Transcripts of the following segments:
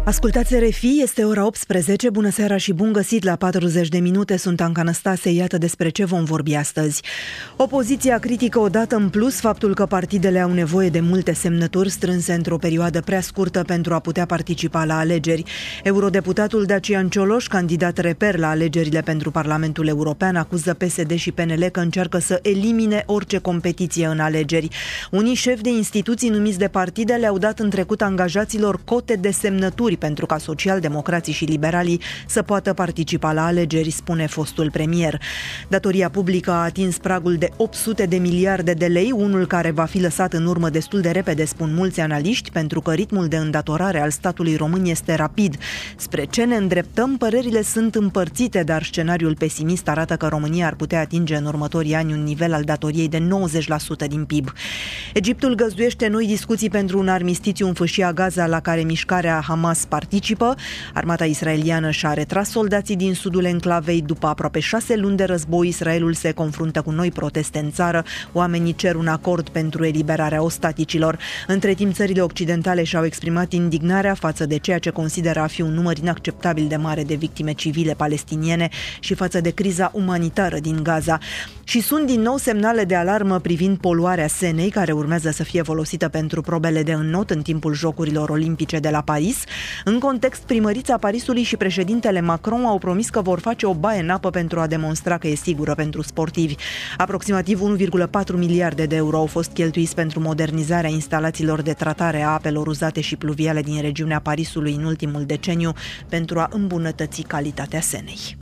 Ascultați RFI, este ora 18, bună seara și bun găsit la 40 de minute, sunt Anca Năstase, iată despre ce vom vorbi astăzi. Opoziția critică odată în plus faptul că partidele au nevoie de multe semnături strânse într-o perioadă prea scurtă pentru a putea participa la alegeri. Eurodeputatul Dacian Cioloș, candidat reper la alegerile pentru Parlamentul European, acuză PSD și PNL că încearcă să elimine orice competiție în alegeri. Unii șefi de instituții numiți de partide le-au dat în trecut angajaților cote de semnături pentru ca socialdemocrații și liberalii să poată participa la alegeri, spune fostul premier. Datoria publică a atins pragul de 800 de miliarde de lei, unul care va fi lăsat în urmă destul de repede, spun mulți analiști, pentru că ritmul de îndatorare al statului român este rapid. Spre ce ne îndreptăm, părerile sunt împărțite, dar scenariul pesimist arată că România ar putea atinge în următorii ani un nivel al datoriei de 90% din PIB. Egiptul găzduiește noi discuții pentru un armistițiu în fâșia Gaza, la care mișcarea Hamas participă. Armata israeliană și-a retras soldații din sudul enclavei. După aproape 6 luni de război, Israelul se confruntă cu noi proteste în țară. Oamenii cer un acord pentru eliberarea ostaticilor. Între timp, țările occidentale și-au exprimat indignarea față de ceea ce consideră a fi un număr inacceptabil de mare de victime civile palestiniene și față de criza umanitară din Gaza. Și sunt din nou semnale de alarmă privind poluarea Senei, care urmează să fie folosită pentru probele de înnot în timpul Jocurilor Olimpice de la Paris. În context, primărița Parisului și președintele Macron au promis că vor face o baie în apă pentru a demonstra că e sigură pentru sportivi. Aproximativ 1,4 miliarde de euro au fost cheltuiți pentru modernizarea instalațiilor de tratare a apelor uzate și pluviale din regiunea Parisului în ultimul deceniu pentru a îmbunătăți calitatea Senei.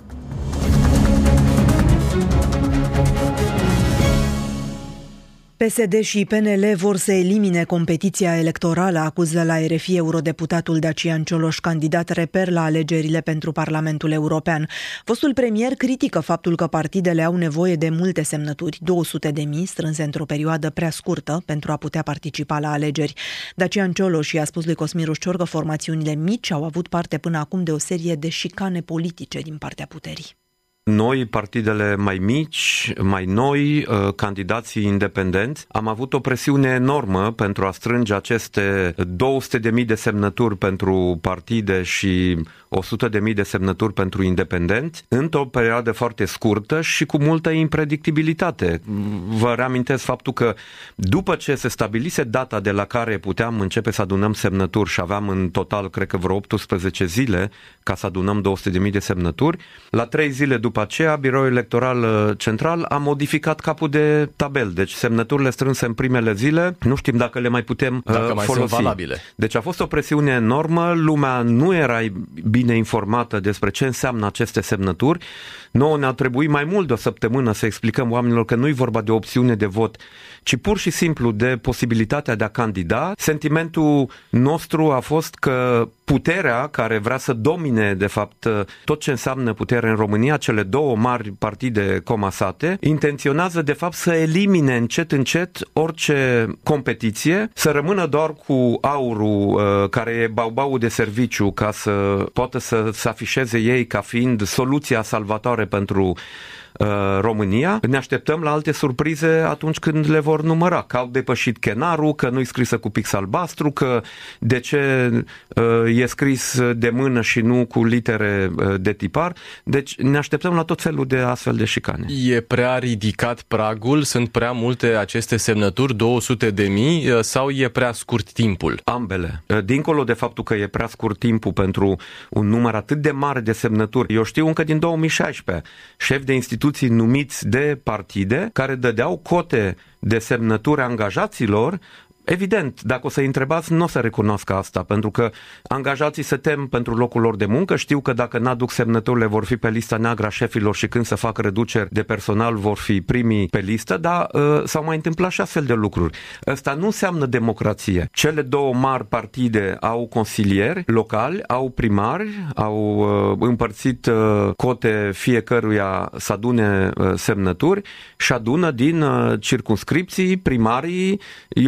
PSD și PNL vor să elimine competiția electorală, acuză la RFI eurodeputatul Dacian Cioloș, candidat reper la alegerile pentru Parlamentul European. Fostul premier critică faptul că partidele au nevoie de multe semnături, 200.000, strânse într-o perioadă prea scurtă pentru a putea participa la alegeri. Dacian Cioloș i-a spus lui Cosmin Rușcior că formațiunile mici au avut parte până acum de o serie de șicane politice din partea puterii. Noi, partidele mai mici, mai noi, candidații independenți, am avut o presiune enormă pentru a strânge aceste 200.000 de semnături pentru partide și 100.000 de semnături pentru independenți, într-o perioadă foarte scurtă și cu multă impredictibilitate. Vă reamintesc faptul că după ce se stabilise data de la care puteam începe să adunăm semnături și aveam în total, cred că vreo 18 zile ca să adunăm 200.000 de semnături, la 3 zile după aceea, Biroul Electoral Central a modificat capul de tabel. Deci semnăturile strânse în primele zile, nu știm dacă le mai putem dacă mai folosi. Sunt valabile. Deci a fost o presiune enormă, lumea nu era bine informată despre ce înseamnă aceste semnături. Nouă ne-a trebuit mai mult de o săptămână să explicăm oamenilor că nu e vorba de opțiune de vot, ci pur și simplu de posibilitatea de a candida. Sentimentul nostru a fost că puterea care vrea să domine, de fapt, tot ce înseamnă putere în România, cele două mari partide comasate, intenționează, de fapt, să elimine încet orice competiție, să rămână doar cu aurul care e baubaul de serviciu ca să poată să se afișeze ei ca fiind soluția salvatoare pentru România. Ne așteptăm la alte surprize atunci când le vor număra, că au depășit chenarul, că nu-i scrisă cu pix albastru, că de ce e scris de mână și nu cu litere de tipar. Deci ne așteptăm la tot felul de astfel de șicane. E prea ridicat pragul? Sunt prea multe aceste semnături, 200.000, sau e prea scurt timpul? Ambele. Dincolo de faptul că e prea scurt timpul pentru un număr atât de mare de semnături, eu știu încă din 2016, șef de instituții numiți de partide care dădeau cote de semnături angajaților. Evident, dacă o să-i întrebați, nu o să recunoască asta, pentru că angajații se tem pentru locul lor de muncă, știu că dacă n-aduc semnăturile vor fi pe lista neagră a șefilor și când se fac reduceri de personal vor fi primii pe listă, dar s-au mai întâmplat și astfel de lucruri. Ăsta nu înseamnă democrație. Cele două mari partide au consilieri locali, au primari, au împărțit cote fiecăruia să adune semnături și adună din circumscripții primarii, eu știu,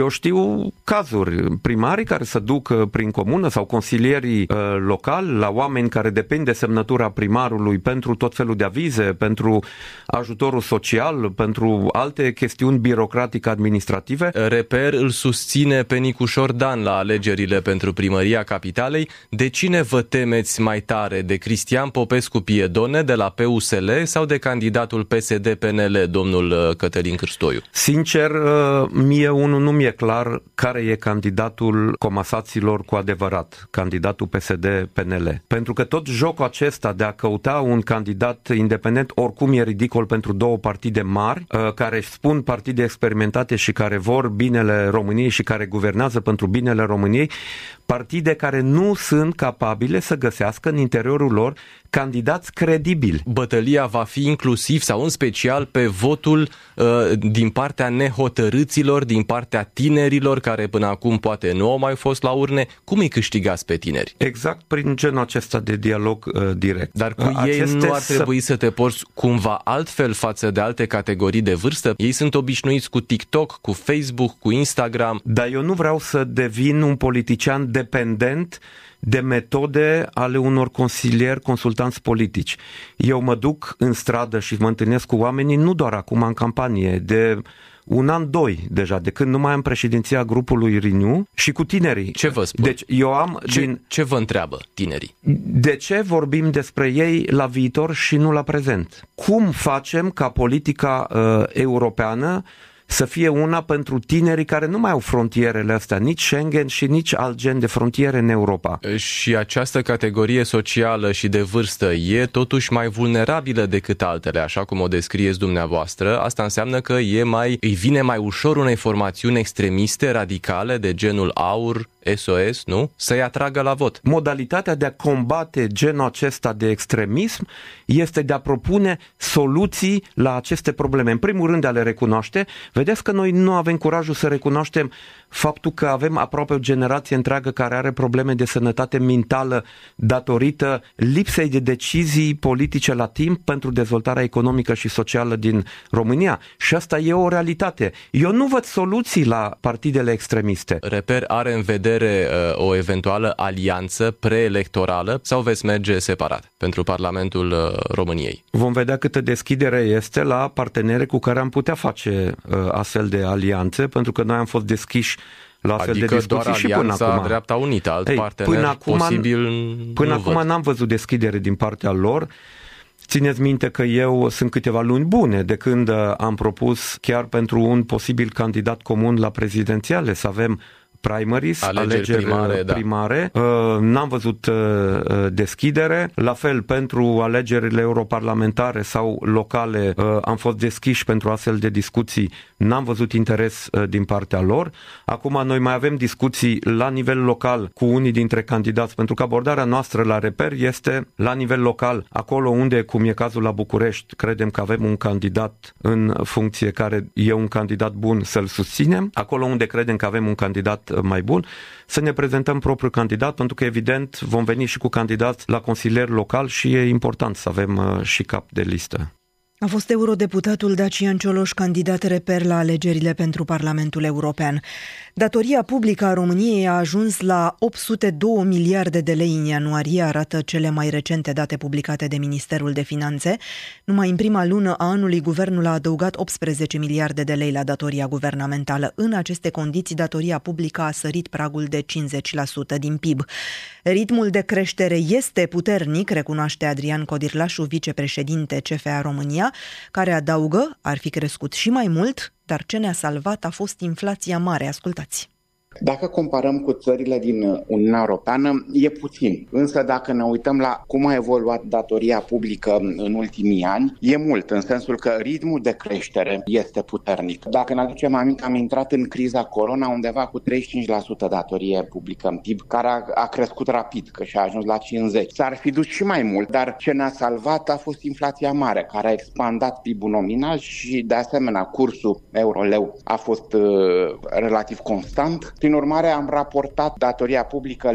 cazuri. Primarii care se duc prin comună sau consilierii locali la oameni care depind de semnătura primarului pentru tot felul de avize, pentru ajutorul social, pentru alte chestiuni birocratice administrative. Reper îl susține pe Nicușor Dan la alegerile pentru primăria capitalei. De cine vă temeți mai tare? De Cristian Popescu Piedone de la PUSL sau de candidatul PSD-PNL, domnul Cătălin Cârstoiu? Sincer, mie unul nu mi-e clar care e candidatul comasaților cu adevărat, candidatul PSD-PNL. Pentru că tot jocul acesta de a căuta un candidat independent oricum e ridicol pentru două partide mari, care își spun partide experimentate și care vor binele României și care guvernează pentru binele României, partide care nu sunt capabile să găsească în interiorul lor candidați credibili. Bătălia va fi inclusiv sau în special pe votul din partea nehotărâților, din partea tinerilor care până acum poate nu au mai fost la urne. Cum îi câștigați pe tineri? Exact prin genul acesta de dialog direct. Dar cu ei nu ar trebui să te porți cumva altfel față de alte categorii de vârstă? Ei sunt obișnuiți cu TikTok, cu Facebook, cu Instagram. Dar eu nu vreau să devin un politician dependent de metode ale unor consilieri, consultanți politici. Eu mă duc în stradă și mă întâlnesc cu oamenii nu doar acum în campanie, de un an, doi deja, de când nu mai am președinția grupului Renew și cu tinerii. Ce vă spun? Deci eu am ce vă întreabă tinerii? De ce vorbim despre ei la viitor și nu la prezent? Cum facem ca politica europeană să fie una pentru tinerii care nu mai au frontierele astea, nici Schengen și nici alt gen de frontiere în Europa. Și această categorie socială și de vârstă e totuși mai vulnerabilă decât altele, așa cum o descrieți dumneavoastră. Asta înseamnă că îi vine mai ușor unei formațiuni extremiste, radicale, de genul AUR, SOS, nu? Să-i atragă la vot. Modalitatea de a combate genul acesta de extremism este de a propune soluții la aceste probleme. În primul rând de a le recunoaște. Vedeți că noi nu avem curajul să recunoaștem faptul că avem aproape o generație întreagă care are probleme de sănătate mentală datorită lipsei de decizii politice la timp pentru dezvoltarea economică și socială din România. Și asta e o realitate. Eu nu văd soluții la partidele extremiste. Reper are în vedere o eventuală alianță preelectorală sau veți merge separat pentru Parlamentul României? Vom vedea câtă deschidere este la parteneri cu care am putea face astfel de alianțe, pentru că noi am fost deschiși la astfel de discuții doar și până acum. Dreapta Unită, alt partener posibil până acum n-am văzut deschidere din partea lor. Țineți minte că eu sunt câteva luni bune de când am propus chiar pentru un posibil candidat comun la prezidențiale să avem primaries, alegeri primare. Da. N-am văzut deschidere. La fel, pentru alegerile europarlamentare sau locale am fost deschiși pentru astfel de discuții. N-am văzut interes din partea lor. Acum noi mai avem discuții la nivel local cu unii dintre candidați, pentru că abordarea noastră la Reper este la nivel local, acolo unde, cum e cazul la București, credem că avem un candidat în funcție care e un candidat bun, să-l susținem. Acolo unde credem că avem un candidat mai bun, să ne prezentăm propriul candidat, pentru că evident vom veni și cu candidați la consilier local și e important să avem și cap de listă. A fost eurodeputatul Dacian Cioloș candidat Reper la alegerile pentru Parlamentul European. Datoria publică a României a ajuns la 802 miliarde de lei în ianuarie, arată cele mai recente date publicate de Ministerul de Finanțe. Numai în prima lună a anului, guvernul a adăugat 18 miliarde de lei la datoria guvernamentală. În aceste condiții, datoria publică a sărit pragul de 50% din PIB. Ritmul de creștere este puternic, recunoaște Adrian Codirlașu, vicepreședinte CFA România, care adaugă, ar fi crescut și mai mult, dar ce ne-a salvat a fost inflația mare. Ascultați! Dacă comparăm cu țările din Uniunea Europeană, e puțin. Însă dacă ne uităm la cum a evoluat datoria publică în ultimii ani, e mult, în sensul că ritmul de creștere este puternic. Dacă ne aducem aminte, am intrat în criza corona undeva cu 35% datorie publică în PIB, care a crescut rapid, că și-a ajuns la 50%. S-ar fi dus și mai mult, dar ce ne-a salvat a fost inflația mare, care a expandat PIB-ul nominal și, de asemenea, cursul euro-leu a fost relativ constant. Prin urmare, am raportat datoria publică la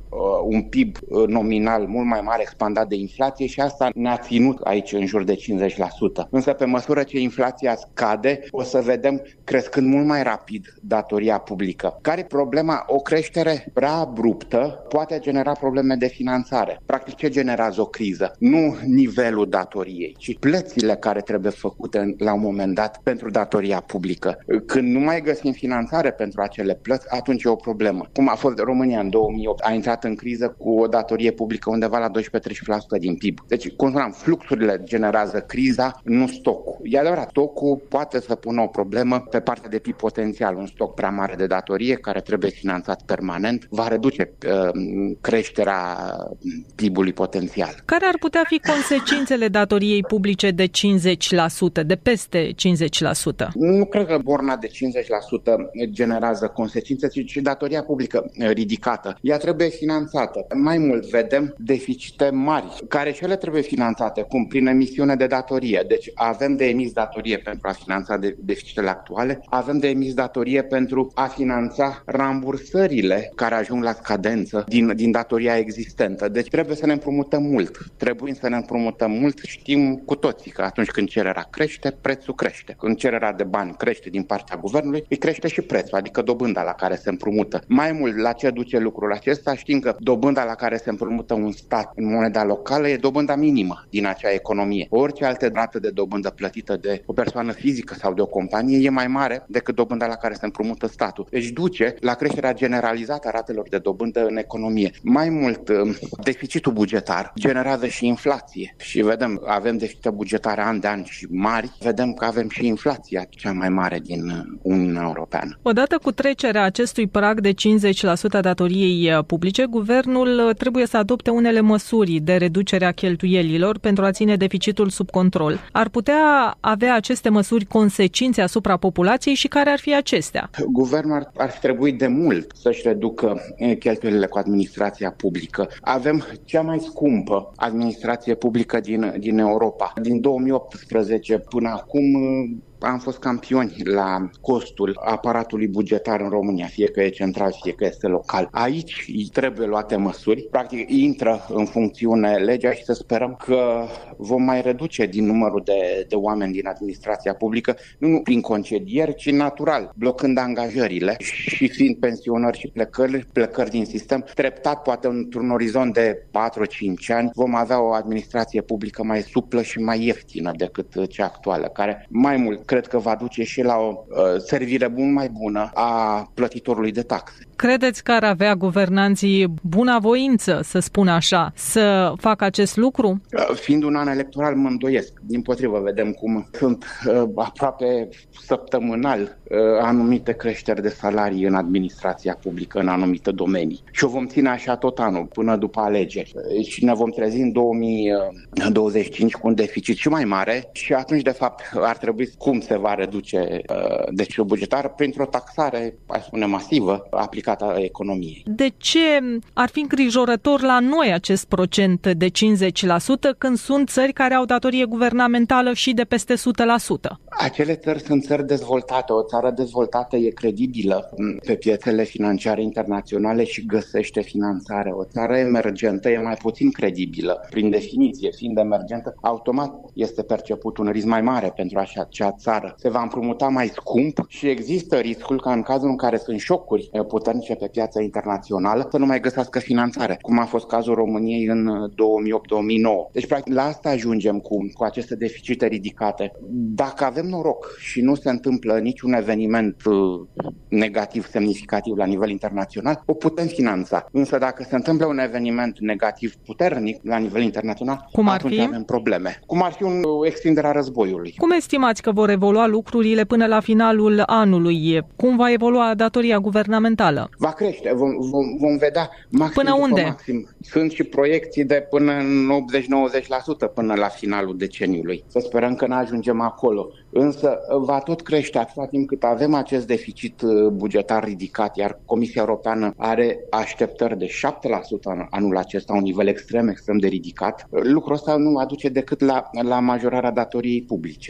un PIB nominal mult mai mare expandat de inflație și asta ne-a ținut aici în jur de 50%. Însă pe măsură ce inflația scade, o să vedem crescând mult mai rapid datoria publică. Care e problema? O creștere prea abruptă poate genera probleme de finanțare. Practic ce generează o criză? Nu nivelul datoriei, ci plățile care trebuie făcute la un moment dat pentru datoria publică. Când nu mai găsim finanțare pentru acele plăți, atunci e o problemă. Cum a fost România în 2008, a intrat în criză cu o datorie publică undeva la 12-13% din PIB. Deci, cum spuneam, fluxurile generează criza, nu stocul. E adevărat, stocul poate să pună o problemă pe partea de PIB potențial. Un stoc prea mare de datorie care trebuie finanțat permanent va reduce creșterea PIB-ului potențial. Care ar putea fi consecințele datoriei publice de 50%, de peste 50%? Nu cred că borna de 50% generează consecințe, ci datoria publică ridicată. Ea trebuie finanțată. Mai mult, vedem deficite mari, care și ele trebuie finanțate, cum prin emisiune de datorie. Deci avem de emis datorie pentru a finanța deficitele actuale, avem de emis datorie pentru a finanța rambursările care ajung la scadență din datoria existentă. Deci trebuie să ne împrumutăm mult. Trebuie să ne împrumutăm mult. Știm cu toții că atunci când cererea crește, prețul crește. Când cererea de bani crește din partea guvernului, îi crește și prețul, adică dobânda la care se împrumută. Mai mult, la ce duce lucrul acesta? Știm că dobânda la care se împrumută un stat în moneda locală e dobânda minimă din acea economie. Orice altă rată de dobândă plătită de o persoană fizică sau de o companie e mai mare decât dobânda la care se împrumută statul. Deci duce la creșterea generalizată a ratelor de dobândă în economie. Mai mult, deficitul bugetar generează și inflație. Și vedem, avem deficite bugetare an de an și mari, vedem că avem și inflația cea mai mare din Uniunea Europeană. Odată cu trecerea acestui prag de 50% a datoriei publice, guvernul trebuie să adopte unele măsuri de reducere a cheltuielilor pentru a ține deficitul sub control. Ar putea avea aceste măsuri consecințe asupra populației și care ar fi acestea? Guvernul ar fi trebuit de mult să-și reducă cheltuielile cu administrația publică. Avem cea mai scumpă administrație publică din Europa. Din 2018 până acum am fost campioni la costul aparatului bugetar în România, fie că e central, fie că este local. Aici trebuie luate măsuri. Practic intră în funcțiune legea și să sperăm că vom mai reduce din numărul de oameni din administrația publică, nu prin concedieri, ci natural, blocând angajările și fiind pensionări și plecări din sistem. Treptat, poate într-un orizont de 4-5 ani, vom avea o administrație publică mai suplă și mai ieftină decât cea actuală, care mai mult cred că va duce și la o servire mult mai bună a plătitorului de taxe. Credeți că ar avea guvernanții bunavoință, să spun așa, să facă acest lucru? Fiind un an electoral, mă îndoiesc. Dimpotrivă, vedem cum sunt aproape săptămânal anumite creșteri de salarii în administrația publică, în anumite domenii. Și o vom ține așa tot anul, până după alegeri. Și ne vom trezi în 2025 cu un deficit și mai mare și atunci, de fapt, ar trebui cum se va reduce deficitul bugetar printr-o taxare, aș spune, masivă, aplicată a economiei. De ce ar fi îngrijorător la noi acest procent de 50% când sunt țări care au datorie guvernamentală și de peste 100%? Acele țări sunt țări dezvoltate. O țară dezvoltată e credibilă pe piețele financiare internaționale și găsește finanțare. O țară emergentă e mai puțin credibilă. Prin definiție, fiind emergentă, automat este perceput un risc mai mare pentru acea țară. Se va împrumuta mai scump și există riscul ca în cazul în care sunt șocuri puternice pe piața internațională să nu mai găsească finanțare, cum a fost cazul României în 2008-2009. Deci, practic, la asta ajungem cu aceste deficite ridicate. Dacă avem noroc și nu se întâmplă niciun eveniment negativ semnificativ la nivel internațional, o putem finanța. Însă dacă se întâmplă un eveniment negativ puternic la nivel internațional, atunci avem probleme. Cum ar fi o extindere a războiului. Cum estimați că vor evolua lucrurile până la finalul anului? Cum va evolua datoria guvernamentală? Va crește, vom vedea maxim. Până unde? Maxim. Sunt și proiecții de până în 80-90% până la finalul deceniului. Să sperăm că ne ajungem acolo. Însă va tot crește atâta timp cât avem acest deficit bugetar ridicat, iar Comisia Europeană are așteptări de 7% anul acesta, un nivel extrem de ridicat. Lucrul ăsta nu aduce decât la majorarea datoriei publice.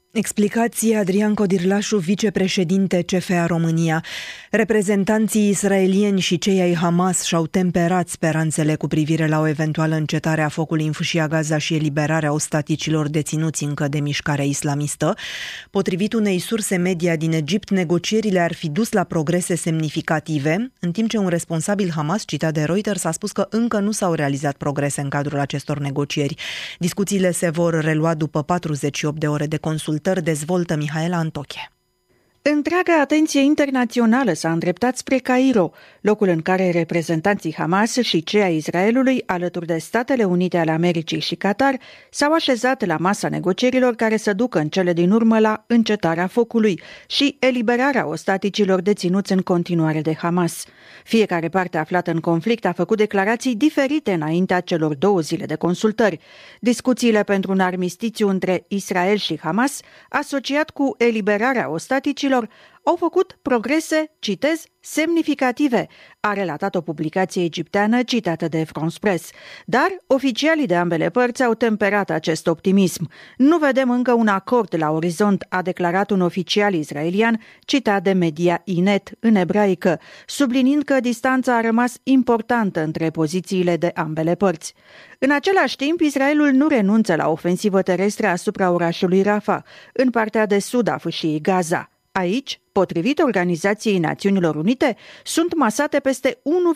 Explicații Adrian Codirlașu, vicepreședinte CFA România. Reprezentanții israelieni și cei ai Hamas și-au temperat speranțele cu privire la o eventuală încetare a focului în fâșia Gaza și eliberarea ostaticilor deținuți încă de mișcarea islamistă. Potrivit unei surse media din Egipt, negocierile ar fi dus la progrese semnificative, în timp ce un responsabil Hamas, citat de Reuters, a spus că încă nu s-au realizat progrese în cadrul acestor negocieri. Discuțiile se vor relua după 48 de ore de consultări, dezvoltă Mihaela Antoche. Întreaga atenție internațională s-a îndreptat spre Cairo, locul în care reprezentanții Hamas și cei ai Israelului, alături de Statele Unite ale Americii și Qatar, s-au așezat la masa negocierilor care să ducă în cele din urmă la încetarea focului și eliberarea ostaticilor deținuți în continuare de Hamas. Fiecare parte aflată în conflict a făcut declarații diferite înaintea celor 2 zile de consultări. Discuțiile pentru un armistițiu între Israel și Hamas, asociat cu eliberarea ostaticilor, au făcut progrese, citez, semnificative, a relatat o publicație egipteană citată de France Press. Dar oficialii de ambele părți au temperat acest optimism. Nu vedem încă un acord la orizont, a declarat un oficial israelian citat de media Inet în ebraică, subliniind că distanța a rămas importantă între pozițiile de ambele părți. În același timp, Israelul nu renunță la ofensivă terestră asupra orașului Rafah, în partea de sud a fâșiei Gaza. Aici, potrivit Organizației Națiunilor Unite, sunt masate peste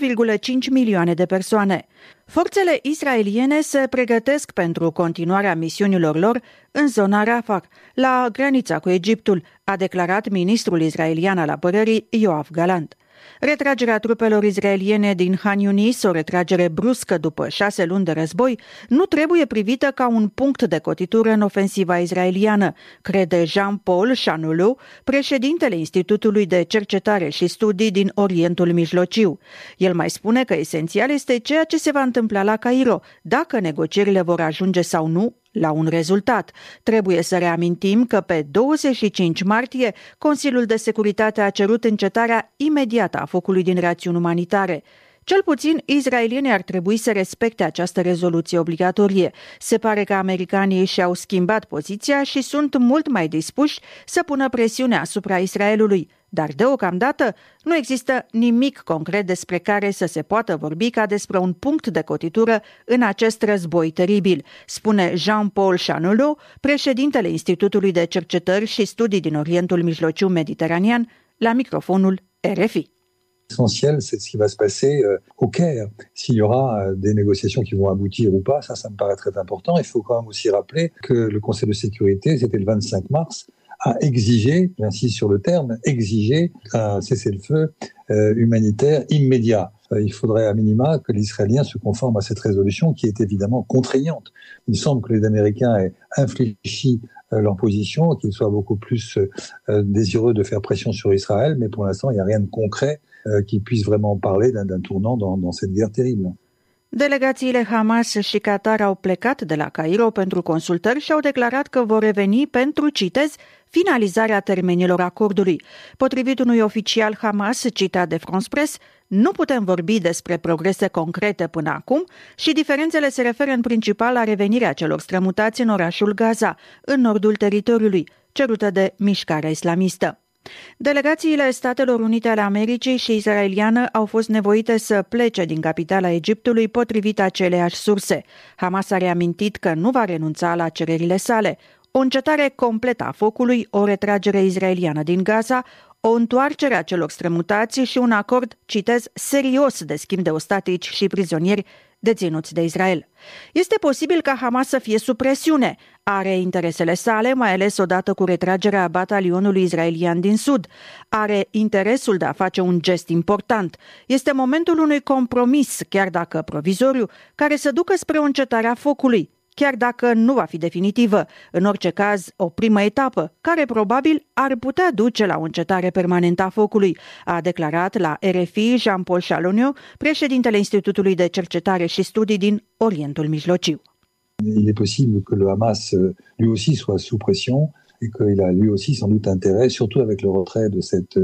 1,5 milioane de persoane. Forțele israeliene se pregătesc pentru continuarea misiunilor lor în zona Rafah, la granița cu Egiptul, a declarat ministrul israelian al apărării Yoav Gallant. Retragerea trupelor israeliene din Han Yunis, o retragere bruscă după 6 luni de război, nu trebuie privită ca un punct de cotitură în ofensiva israeliană, crede Jean-Paul Chanulu, președintele Institutului de Cercetare și Studii din Orientul Mijlociu. El mai spune că esențial este ceea ce se va întâmpla la Cairo, dacă negocierile vor ajunge sau nu la un rezultat. Trebuie să reamintim că pe 25 martie Consiliul de Securitate a cerut încetarea imediată a focului din rațiuni umanitare. Cel puțin, israelienii ar trebui să respecte această rezoluție obligatorie. Se pare că americanii și-au schimbat poziția și sunt mult mai dispuși să pună presiune asupra Israelului. Dar deocamdată nu există nimic concret despre care să se poată vorbi ca despre un punct de cotitură în acest război teribil, spune Jean-Paul Chanulu, președintele Institutului de Cercetări și Studii din Orientul Mijlociu Mediteranean, la microfonul RFI. Essentiel, c'est ce qui va se passer au Caire. S'il y aura des négociations qui vont aboutir ou pas, ça me paraît très important. Il faut quand même aussi rappeler que le Conseil de sécurité, c'était le 25 mars, a exigé, j'insiste sur le terme, exigé un cessez-le-feu humanitaire immédiat. Il faudrait à minima que les Israéliens se conforment à cette résolution qui est évidemment contraignante. Il semble que les Américains aient infléchi leur position, qu'ils soient beaucoup plus désireux de faire pression sur Israël, mais pour l'instant, il n'y a rien de concret qui puisse vraiment parler d'un tournant dans cette guerre terrible. Delegațiile Hamas și Qatar au plecat de la Cairo pentru consultări și au declarat că vor reveni pentru, citez, finalizarea termenilor acordului. Potrivit unui oficial Hamas citat de France Press, nu putem vorbi despre progrese concrete până acum și diferențele se referă în principal la revenirea celor strămutați în orașul Gaza, în nordul teritoriului, cerută de mișcarea islamistă. Delegațiile Statelor Unite ale Americii și israeliană au fost nevoite să plece din capitala Egiptului potrivit aceleiași surse. Hamas a reamintit că nu va renunța la cererile sale. O încetare completă a focului, o retragere israeliană din Gaza, o întoarcere a celor strămutați și un acord, citez, serios de schimb de ostatici și prizonieri deținuți de Israel. Este posibil ca Hamas să fie sub presiune. Are interesele sale, mai ales odată cu retragerea batalionului israelian din sud. Are interesul de a face un gest important. Este momentul unui compromis, chiar dacă provizoriu, care să ducă spre o încetare a focului, chiar dacă nu va fi definitivă. În orice caz, o primă etapă, care probabil ar putea duce la o încetare permanentă a focului, a declarat la RFI Jean-Paul Chanulu, președintele Institutului de Cercetare și Studii din Orientul Mijlociu. Il est possible que le Hamas lui aussi soit sous pression et qu'il a lui aussi sans doute intérêt, surtout avec le retrait de cette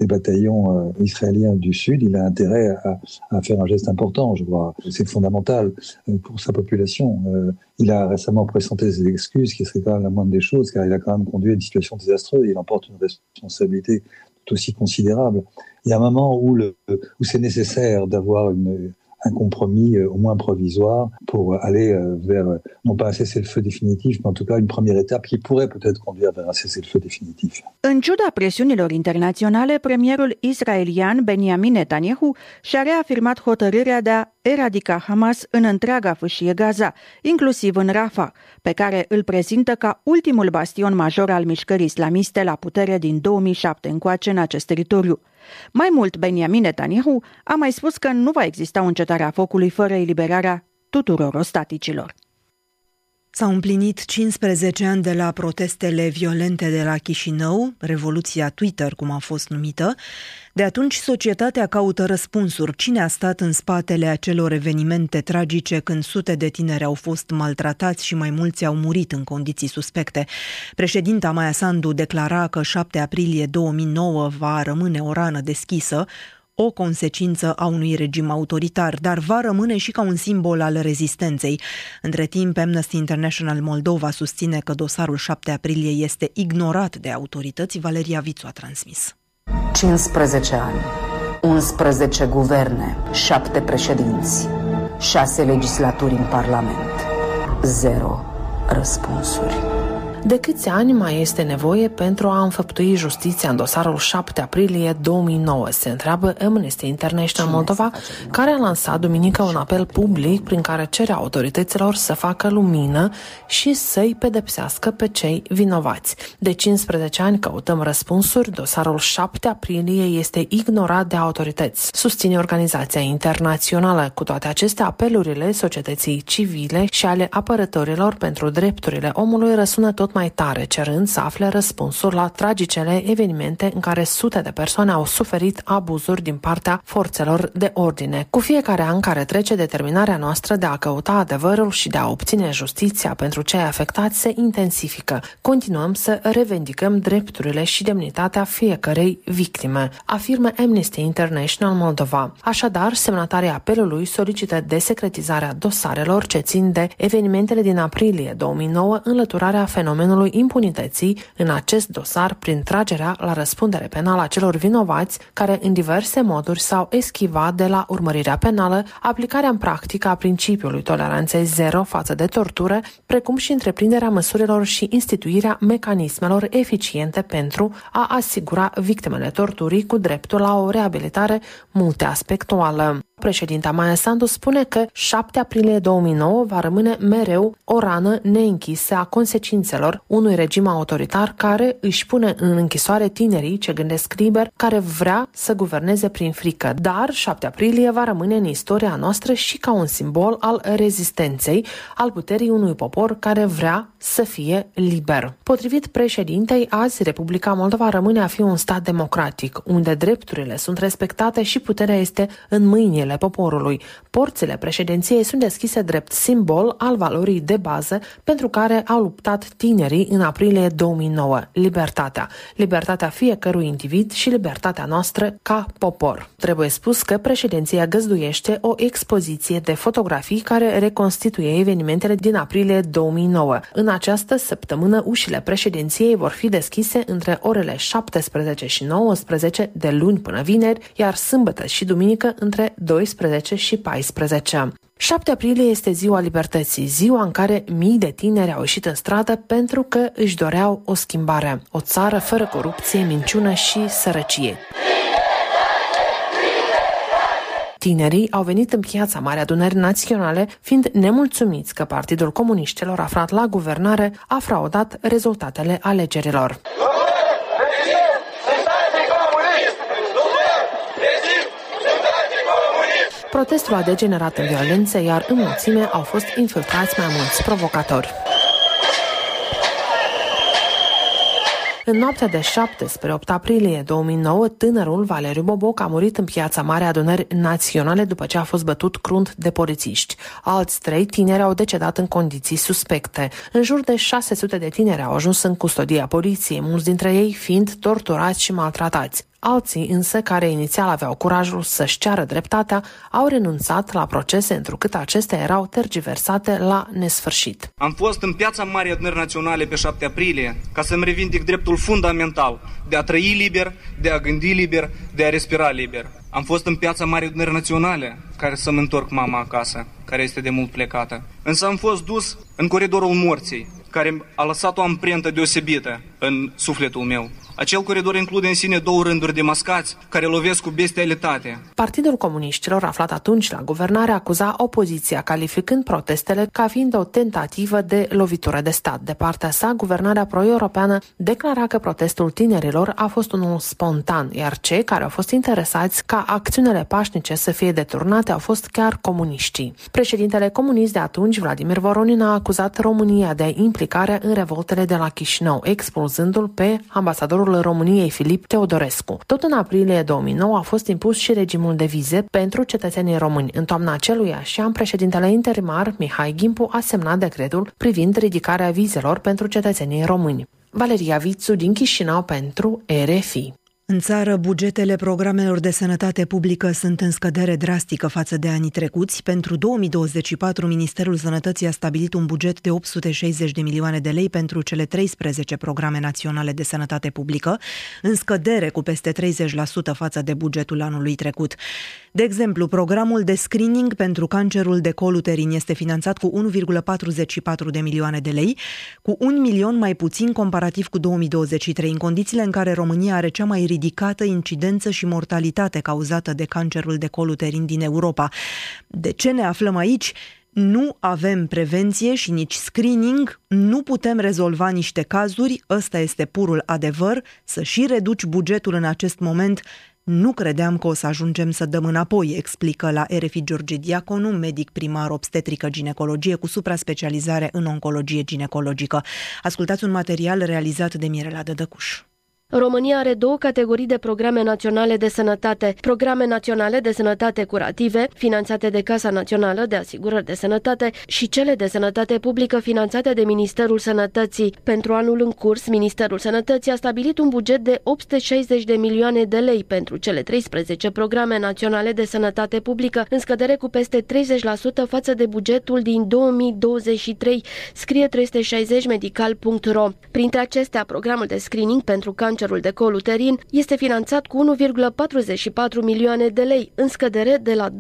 les bataillons israéliens du Sud, il a intérêt à faire un geste important, je vois. C'est fondamental pour sa population. Il a récemment présenté ses excuses, qui serait quand même la moindre des choses, car il a quand même conduit à une situation désastreuse. Il emporte une responsabilité tout aussi considérable. Il y a un moment où c'est nécessaire d'avoir un compromis au moins provisoire pour aller vers, non pas un cessez-le-feu définitif, mais en tout cas une première étape qui pourrait peut-être conduire vers un cessez-le-feu définitif. În ciuda presiunilor internaționale, premierul israelian Benjamin Netanyahu și-a reafirmat hotărârea de a eradica Hamas în întreaga fâșie Gaza, inclusiv în Rafah, pe care îl prezintă ca ultimul bastion major al mișcării islamiste la putere din 2007 încoace în acest teritoriu. Mai mult, Benjamin Netanyahu a mai spus că nu va exista o încetare a focului fără eliberarea tuturor ostaticilor. S-au împlinit 15 ani de la protestele violente de la Chișinău, revoluția Twitter, cum a fost numită. De atunci, societatea caută răspunsuri. Cine a stat în spatele acelor evenimente tragice când sute de tineri au fost maltratați și mai mulți au murit în condiții suspecte? Președinta Maia Sandu declara că 7 aprilie 2009 va rămâne o rană deschisă, o consecință a unui regim autoritar, dar va rămâne și ca un simbol al rezistenței. Între timp, Amnesty International Moldova susține că dosarul 7 aprilie este ignorat de autorități. Valeria Vițu a transmis. 15 ani, 11 guverne, 7 președinți, 6 legislaturi în Parlament, 0 răspunsuri. De câți ani mai este nevoie pentru a înfăptui justiția în dosarul 7 aprilie 2009? Se întreabă Amnesty International Moldova, care a lansat duminică un apel public prin care cere autorităților să facă lumină și să-i pedepsească pe cei vinovați. De 15 ani căutăm răspunsuri, dosarul 7 aprilie este ignorat de autorități, susține organizația internațională. Cu toate acestea, apelurile societății civile și ale apărătorilor pentru drepturile omului răsună tot mai tare, cerând să afle răspunsuri la tragicele evenimente în care sute de persoane au suferit abuzuri din partea forțelor de ordine. Cu fiecare an care trece, determinarea noastră de a căuta adevărul și de a obține justiția pentru cei afectați se intensifică. Continuăm să revendicăm drepturile și demnitatea fiecărei victime, afirmă Amnesty International Moldova. Așadar, semnatarii apelului solicită desecretizarea dosarelor ce țin de evenimentele din aprilie 2009, înlăturarea fenomenului impunității în acest dosar prin tragerea la răspundere penală a celor vinovați care în diverse moduri s-au eschivat de la urmărirea penală, aplicarea în practică a principiului toleranței zero față de tortură, precum și întreprinderea măsurilor și instituirea mecanismelor eficiente pentru a asigura victimele torturii cu dreptul la o reabilitare multiaspectuală. Președinta Maia Sandu spune că 7 aprilie 2009 va rămâne mereu o rană neînchisă a consecințelor unui regim autoritar care își pune în închisoare tinerii ce gândesc liber, care vrea să guverneze prin frică. Dar 7 aprilie va rămâne în istoria noastră și ca un simbol al rezistenței, al puterii unui popor care vrea să fie liber. Potrivit președintei, azi Republica Moldova rămâne a fi un stat democratic, unde drepturile sunt respectate și puterea este în mâinile poporului. Porțile președinției sunt deschise drept simbol al valorii de bază pentru care au luptat tinerii în aprilie 2009. Libertatea. Libertatea fiecărui individ și libertatea noastră ca popor. Trebuie spus că președinția găzduiește o expoziție de fotografii care reconstituie evenimentele din aprilie 2009. În această săptămână, ușile președinției vor fi deschise între orele 17 și 19 de luni până vineri, iar sâmbătă și duminică între 12 și 14. 7 aprilie este ziua libertății, ziua în care mii de tineri au ieșit în stradă pentru că își doreau o schimbare, o țară fără corupție, minciună și sărăcie. Tinerii au venit în Piața Marii Adunări Naționale, fiind nemulțumiți că Partidul Comuniștilor aflat la guvernare a fraudat rezultatele alegerilor. Protestul a degenerat în violență, iar în mulțime au fost infiltrați mai mulți provocatori. În noaptea de 7 spre 8 aprilie 2009, tânărul Valeriu Boboc a murit în Piața Marii Adunări Naționale după ce a fost bătut crunt de polițiști. Alți 3 tineri au decedat în condiții suspecte. În jur de 600 de tineri au ajuns în custodia poliției, mulți dintre ei fiind torturați și maltratați. Alții însă, care inițial aveau curajul să-și ceară dreptatea, au renunțat la procese întrucât acestea erau tergiversate la nesfârșit. Am fost în Piața Marii Adunări Naționale pe 7 aprilie ca să-mi revindic dreptul fundamental de a trăi liber, de a gândi liber, de a respira liber. Am fost în Piața Marii Adunări Naționale care să-mi întorc mama acasă, care este de mult plecată. Însă am fost dus în coridorul morții, care a lăsat o amprentă deosebită în sufletul meu. Acel coridor include în sine 2 rânduri de mascați care lovesc cu bestialitate. Partidul Comuniștilor, aflat atunci la guvernare, acuza opoziția, calificând protestele ca fiind o tentativă de lovitură de stat. De partea sa, guvernarea pro-europeană declara că protestul tinerilor a fost unul spontan, iar cei care au fost interesați ca acțiunile pașnice să fie deturnate au fost chiar comuniștii. Președintele comunist de atunci, Vladimir Voronin, a acuzat România de implicare în revoltele de la Chișinău, expulzându-l pe ambasadorul României Filip Teodorescu. Tot în aprilie 2009 a fost impus și regimul de vize pentru cetățenii români. În toamna aceluiași an, președintele interimar Mihai Gimpu a semnat decretul privind ridicarea vizelor pentru cetățenii români. Valeria Vițu din Chișinău pentru RFI. În țară, bugetele programelor de sănătate publică sunt în scădere drastică față de anii trecuți. Pentru 2024, Ministerul Sănătății a stabilit un buget de 860 de milioane de lei pentru cele 13 programe naționale de sănătate publică, în scădere cu peste 30% față de bugetul anului trecut. De exemplu, programul de screening pentru cancerul de col uterin este finanțat cu 1,44 de milioane de lei, cu 1 milion mai puțin comparativ cu 2023, în condițiile în care România are cea mai ridicată incidență și mortalitate cauzată de cancerul de col uterin din Europa. De ce ne aflăm aici? Nu avem prevenție și nici screening, nu putem rezolva niște cazuri, ăsta este purul adevăr, să și reduci bugetul în acest moment. Nu credeam că o să ajungem să dăm înapoi, explică la RFI George Diaconu, medic primar obstetrică-ginecologie cu supra-specializare în oncologie ginecologică. Ascultați un material realizat de Mirela Dădăcuș. România are 2 categorii de programe naționale de sănătate. Programe naționale de sănătate curative, finanțate de Casa Națională de Asigurări de Sănătate, și cele de sănătate publică finanțate de Ministerul Sănătății. Pentru anul în curs, Ministerul Sănătății a stabilit un buget de 860 de milioane de lei pentru cele 13 programe naționale de sănătate publică, în scădere cu peste 30% față de bugetul din 2023, scrie 360medical.ro. Printre acestea, programul de screening pentru cancerul de col uterin este finanțat cu 1,44 milioane de lei, în scădere de la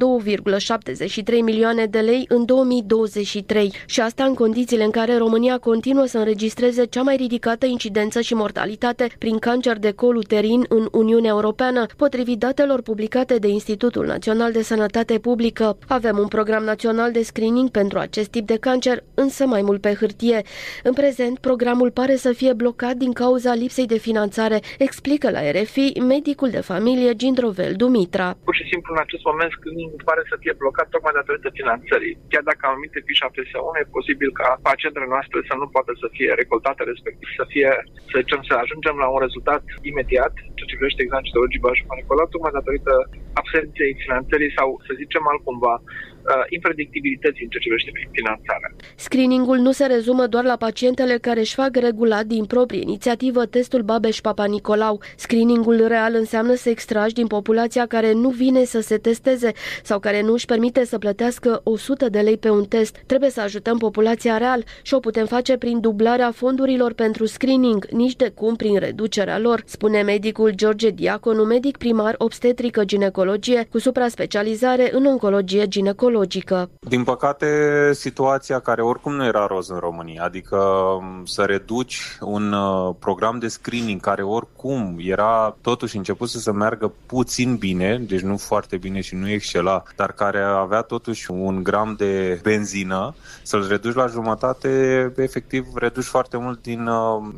2,73 milioane de lei în 2023. Și asta în condițiile în care România continuă să înregistreze cea mai ridicată incidență și mortalitate prin cancer de col uterin în Uniunea Europeană, potrivit datelor publicate de Institutul Național de Sănătate Publică. Avem un program național de screening pentru acest tip de cancer, însă mai mult pe hârtie. În prezent, programul pare să fie blocat din cauza lipsei de finanțare, explică la RFI medicul de familie Gindrovel Dumitra. Pur și simplu, în acest moment, screening pare să fie blocat tocmai datorită finanțării. Chiar dacă am anumite fișe APS-1, e posibil ca pacientele noastre să nu poată să fie recoltate, respectiv să fie, să zicem, să ajungem la un rezultat imediat, ceea ce privește examen citologic baș manipulat, tocmai datorită absenței finanțării sau, să zicem altcumva, impredictibilității în ceea ce privește finanțarea. Screeningul nu se rezumă doar la pacientele care își fac regulat din proprie inițiativă testul Babeș-Papa Nicolau. Screeningul real înseamnă să extragi din populația care nu vine să se testeze sau care nu își permite să plătească 100 de lei pe un test. Trebuie să ajutăm populația real și o putem face prin dublarea fondurilor pentru screening, nici de cum prin reducerea lor, spune medicul George Diaconu, medic primar obstetrică-ginecologie cu supra-specializare în oncologie ginecologică. Din păcate, situația care oricum nu era roz în România, adică să reduci un program de screening care oricum era totuși început să meargă puțin bine, deci nu foarte bine și nu excela, dar care avea totuși 1 gram de benzină, să-l reduci la jumătate, efectiv reduci foarte mult din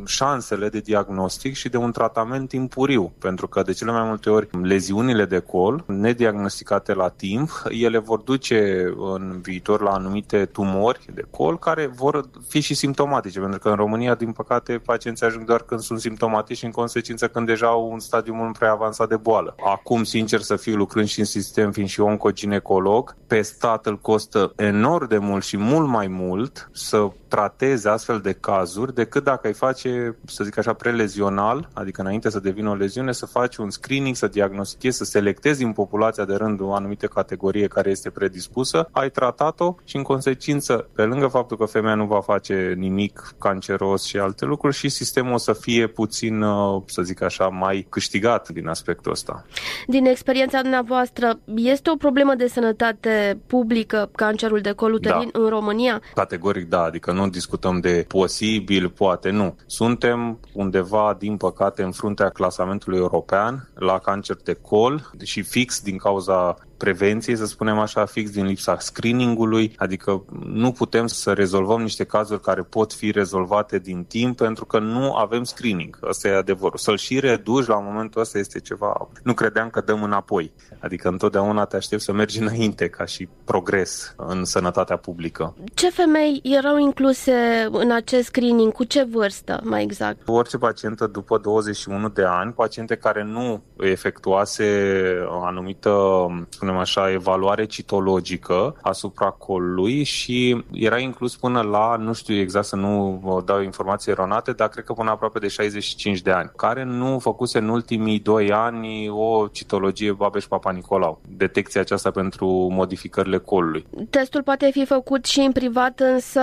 șansele de diagnostic și de un tratament timpuriu, pentru că de cele mai multe ori leziunile de col col, nediagnosticate la timp, ele vor duce în viitor la anumite tumori de col care vor fi și simptomatice, pentru că în România, din păcate, pacienții ajung doar când sunt simptomatici și în consecință când deja au un stadiu mult prea avansat de boală. Acum, sincer să fiu, lucrând și în sistem, fiind și oncoginecolog, pe stat îl costă enorm de mult și mult mai mult să trateze astfel de cazuri decât dacă ai face, să zic așa, prelezional, adică înainte să devină o leziune, să faci un screening, să diagnostichezi, să selectezi din populația de rând o anumită categorie care este predispusă, ai tratat-o și în consecință, pe lângă faptul că femeia nu va face nimic canceros și alte lucruri, și sistemul o să fie puțin, să zic așa, mai câștigat din aspectul ăsta. Din experiența dumneavoastră, este o problemă de sănătate publică cancerul de col uterin în România? Categoric da, adică nu discutăm de posibil, poate nu. Suntem undeva, din păcate, în fruntea clasamentului european la cancer de col și fix din cauza prevenției, să spunem așa, fix din lipsa screeningului, adică nu putem să rezolvăm niște cazuri care pot fi rezolvate din timp pentru că nu avem screening. Asta e adevărul. Să-l și reduci la momentul ăsta este ceva... Nu credeam că dăm înapoi. Adică întotdeauna te aștept să mergi înainte ca și progres în sănătatea publică. Ce femei erau incluse în acest screening? Cu ce vârstă, mai exact? Orice pacientă după 21 de ani, paciente care nu efectuase o anumită, spunem așa, evaluare citologică asupra colului și era inclus până la, nu știu exact să nu vă dau informații eronate, dar cred că până aproape de 65 de ani, care nu făcuse în ultimii 2 ani o citologie Babeș-Papa Nicolau, detecția aceasta pentru modificările colului. Testul poate fi făcut și în privat, însă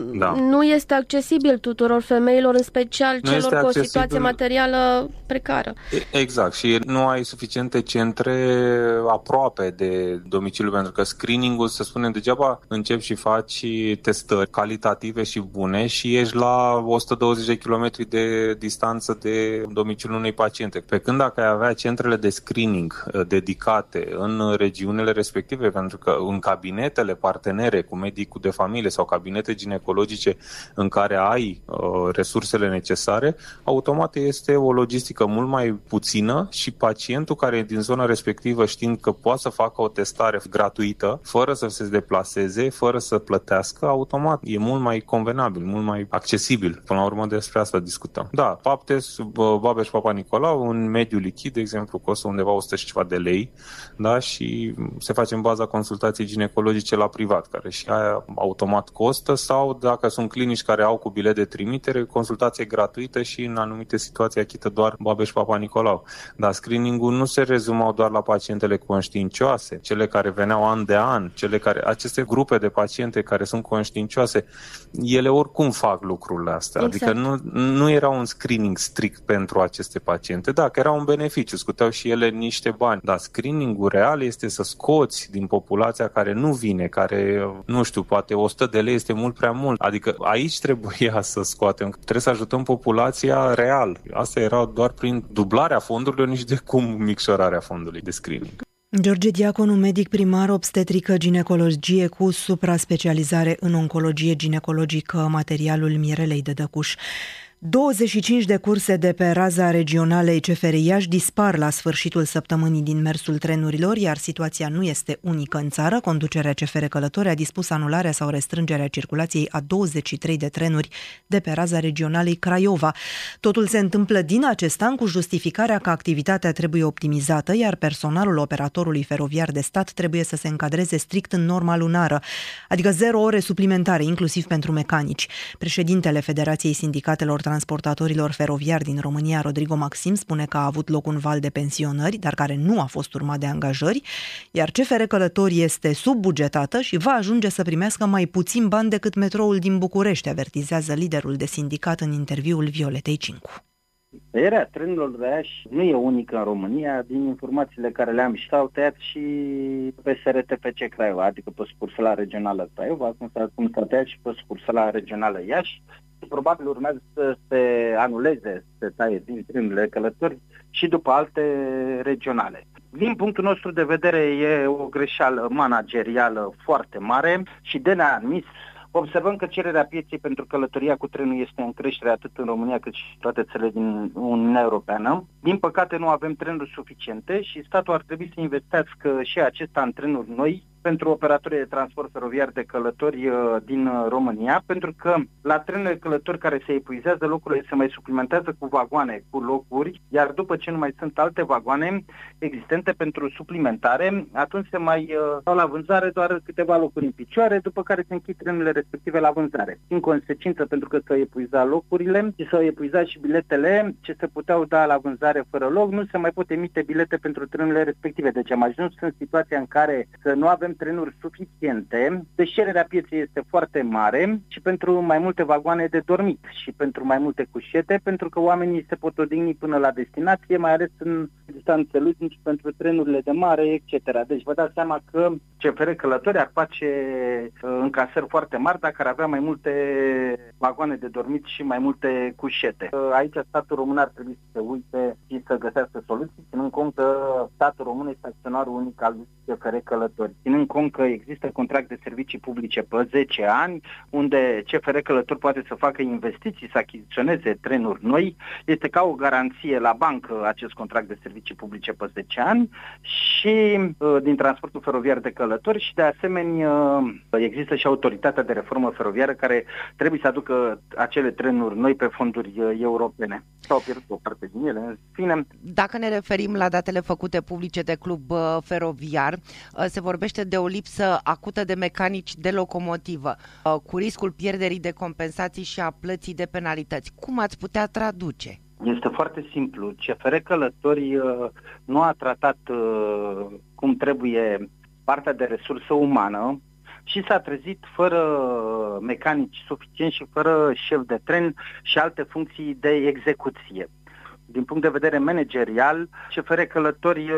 nu este accesibil tuturor femeilor, în special celor cu o situație materială precară. Exact, și nu ai suficiente centre aproape de domiciliu, pentru că screening-ul, să spunem, degeaba începi și faci testări calitative și bune și ești la 120 de kilometri de distanță de domiciliul unei paciente. Pe când dacă ai avea centrele de screening dedicate în regiunile respective, pentru că în cabinetele partenere cu medicul de familie sau cabinete ginecologice în care ai resursele necesare, automat este o logistică mult mai puțină și pacientul care e din zona respectivă, știind că poate să facă o testare gratuită, fără să se deplaseze, fără să plătească, automat e mult mai convenabil, mult mai accesibil. Până la urmă despre asta discutăm. Da, pap test Babeș-Papa Nicolau, un mediu lichid, de exemplu, costă undeva 100 și ceva de lei, da, și se face în baza consultației ginecologice la privat, care și aia automat costă, sau dacă sunt clinici care au cu bilet de trimitere, consultație gratuită și în anumite situații achită doar Babeș-Papa Nicolau. Dar screening-ul nu se rezumau doar la pacientele conștiincioase, cele care veneau an de an, aceste grupe de paciente care sunt conștiincioase, ele oricum fac lucrurile astea. Exact. Adică nu era un screening strict pentru aceste paciente. Da, că era un beneficiu, scuteau și ele niște bani. Dar screening-ul real este să scoți din populația care nu vine, care, nu știu, poate 100 de lei este mult prea mult. Adică aici trebuia să scoatem. Trebuie să ajutăm populația real. Asta era doar prin dublarea fondurilor, nici de cum micșorarea fondului de screening. George Diaconu, medic primar, obstetrică, ginecologie cu supra-specializare în oncologie ginecologică, materialul Mirelei Dădăcuș. 25 de curse de pe raza regionalei CFR Iași dispar la sfârșitul săptămânii din mersul trenurilor, iar situația nu este unică în țară. Conducerea CFR Călători a dispus anularea sau restrângerea circulației a 23 de trenuri de pe raza regionalei Craiova. Totul se întâmplă din acest an cu justificarea că activitatea trebuie optimizată, iar personalul operatorului feroviar de stat trebuie să se încadreze strict în norma lunară, adică 0 ore suplimentare, inclusiv pentru mecanici. Președintele Federației Sindicatelor Transportatorilor Feroviari din România, Rodrigo Maxim, spune că a avut loc un val de pensionări, dar care nu a fost urmat de angajări, iar CFR Călători este subbugetată și va ajunge să primească mai puțin bani decât metroul din București, avertizează liderul de sindicat în interviul Violetei Cincu. Tăierea trenurilor de Iași nu e unică în România. Din informațiile care le-am și s-au tăiat și pe SRTPC Craiova, adică pe sucursala regională Craiova, cum s-a tăiat și pe sucursala regională Iași. Probabil urmează să se anuleze, să se taie din trenurile Călători și după alte regionale. Din punctul nostru de vedere e o greșeală managerială foarte mare și de neadmis Observăm că cererea pieței pentru călătoria cu trenul este în creștere atât în România cât și în toate țările din Uniunea Europeană. Din păcate nu avem trenuri suficiente și statul ar trebui să investească și acesta în trenuri noi pentru operatorii de transport feroviar de călători din România, pentru că la trenurile călători care se epuizează, locurile se mai suplimentează cu vagoane, cu locuri, iar după ce nu mai sunt alte vagoane existente pentru suplimentare, atunci se mai dau la vânzare doar câteva locuri în picioare, după care se închid trenurile respective la vânzare. În consecință, pentru că s-au epuizat locurile și s-au epuizat și biletele ce se puteau da la vânzare fără loc, nu se mai pot emite bilete pentru trenurile respective. Deci am ajuns în situația în care să nu avem trenuri suficiente, deci cererea pieței este foarte mare și pentru mai multe vagoane de dormit și pentru mai multe cușete, pentru că oamenii se pot odihni până la destinație, mai ales în distanțe lungi pentru trenurile de mare, etc. Deci vă dați seama că CFR Călători ar face încasări foarte mari dacă ar avea mai multe vagoane de dormit și mai multe cușete. Aici statul român ar trebui să se uite și să găsească soluții, ținând cont că statul român este acționarul unic al CFR Călători. Ținând cont că există contract de servicii publice pe 10 ani, unde CFR Călători poate să facă investiții, să achiziționeze trenuri noi, este ca o garanție la bancă acest contract de servicii publice pe 10 ani și din transportul feroviar de călători și de asemenea există și autoritatea de reformă feroviară care trebuie să aducă acele trenuri noi pe fonduri europene. S-au pierdut o parte din ele, în fine. Dacă ne referim la datele făcute publice de Club Feroviar, se vorbește de o lipsă acută de mecanici de locomotivă, cu riscul pierderii de compensații și a plății de penalități. Cum ați putea traduce? Este foarte simplu. CFR Călători nu a tratat cum trebuie partea de resursă umană și s-a trezit fără mecanici suficienți și fără șef de tren și alte funcții de execuție. Din punct de vedere managerial, CFR Călători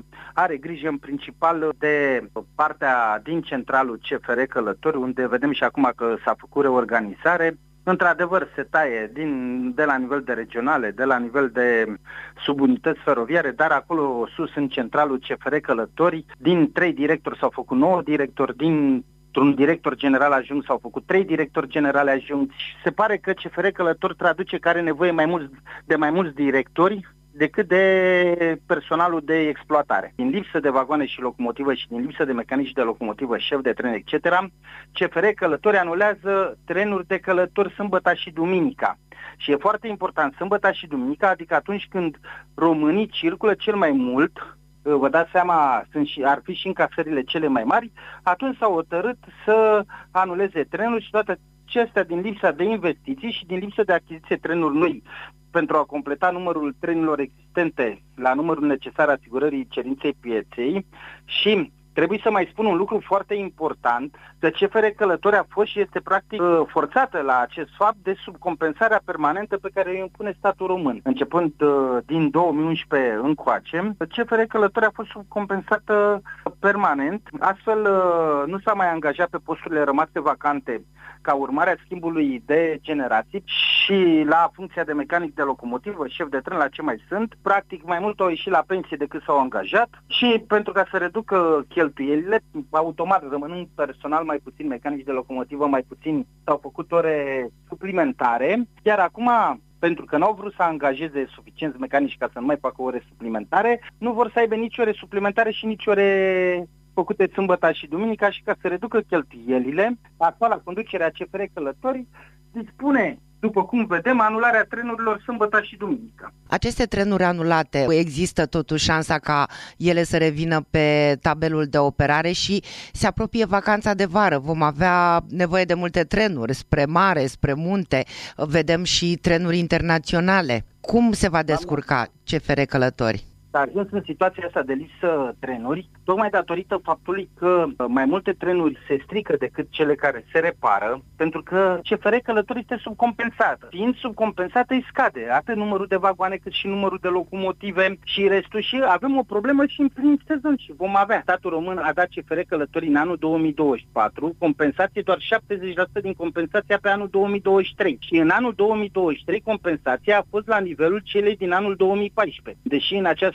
are grijă în principal de partea din centralul CFR Călători, unde vedem și acum că s-a făcut reorganizare. Într-adevăr, se taie de la nivel de regionale, de la nivel de subunități feroviare, dar acolo sus, în centralul CFR Călători, din 3 directori s-au făcut 9 directori, dintr-un director general adjunct s-au făcut 3 directori generale adjuncți. Se pare că CFR Călători traduce că are nevoie de mai mulți directori decât de personalul de exploatare. Din lipsă de vagoane și locomotivă și din lipsă de mecanici de locomotivă, șef de tren, etc., CFR Călători anulează trenuri de călători sâmbătă și duminica. Și e foarte important, sâmbătă și duminica, adică atunci când românii circulă cel mai mult, vă dați seama, ar fi și încasările cele mai mari, atunci s-au hotărât să anuleze trenuri și toate acestea din lipsa de investiții și din lipsa de achiziție trenuri noi pentru a completa numărul trenurilor existente la numărul necesar asigurării cerinței pieței. Și trebuie să mai spun un lucru foarte important, că CFR Călători a fost și este practic forțată la acest fapt de subcompensarea permanentă pe care o impune statul român. Începând din 2011 încoace, CFR Călători a fost subcompensată permanent, astfel nu s-a mai angajat pe posturile rămase vacante ca urmare a schimbului de generații și la funcția de mecanic de locomotivă, șef de tren, la ce mai sunt. Practic mai mult au ieșit la pensie decât s-au angajat și pentru ca să reducă cheltuielile, automat rămânând personal mai puțin, mecanici de locomotivă mai puțin, s-au făcut ore suplimentare, iar acum, pentru că n-au vrut să angajeze suficienți mecanici ca să nu mai facă ore suplimentare, nu vor să aibă nici ore suplimentare și nici ore făcute sâmbătă și duminica și ca să reducă cheltuielile, actuala conducerea CFR Călători dispune, după cum vedem, anularea trenurilor sâmbătă și duminică. Aceste trenuri anulate, există totuși șansa ca ele să revină pe tabelul de operare și se apropie vacanța de vară. Vom avea nevoie de multe trenuri spre mare, spre munte, vedem și trenuri internaționale. Cum se va descurca CFR Călători? S-a ajuns în situația asta de lipsă trenuri, tocmai datorită faptului că mai multe trenuri se strică decât cele care se repară, pentru că CFR Călători este subcompensată. Fiind subcompensată, îi scade atât numărul de vagoane cât și numărul de locomotive și restul și avem o problemă și în plin sezon și vom avea. Statul român a dat CFR Călători în anul 2024 compensație doar 70% din compensația pe anul 2023 și în anul 2023 compensația a fost la nivelul celei din anul 2014. Deși în această